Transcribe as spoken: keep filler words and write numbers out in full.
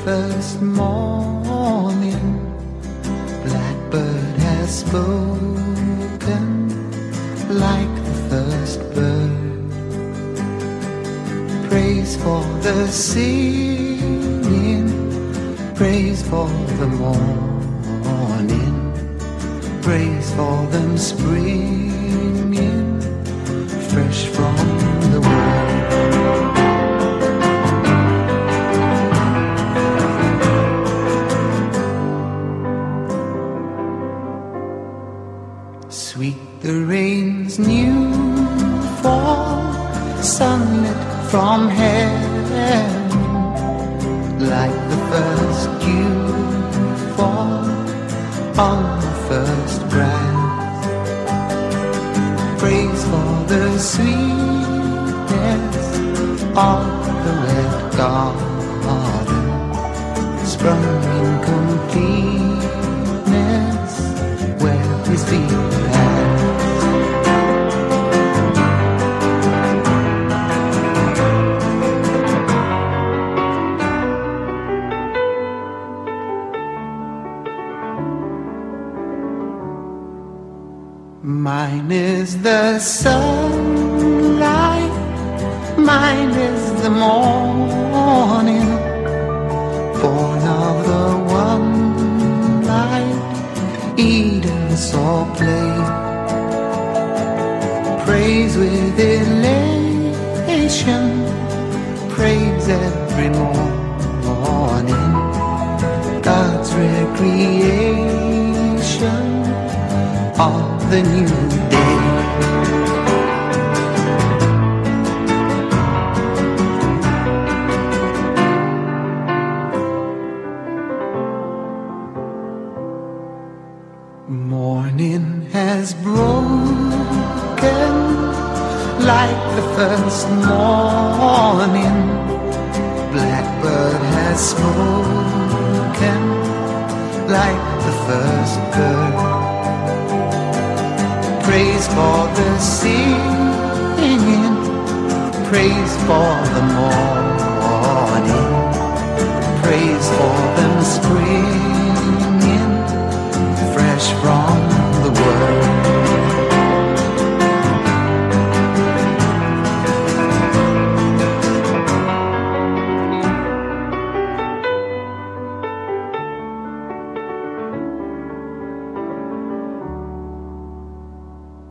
first morning, blackbird has spoken like the first bird. Praise for the singing, praise for the morning, praise for them springing fresh from the world. Sweet the rain's new fall, sunlit from heaven, like the first dew fall on the first grass. Praise for the sweetness of the red garden, sprung in completeness where his feet Mine is the sunlight, mine is the morning, born of the one light Eden saw play. Praise with elation, praise every morning, God's recreation of the new day. Morning has broken like the first morning, blackbird has spoken like the first bird. Praise for the singing, praise for the morning,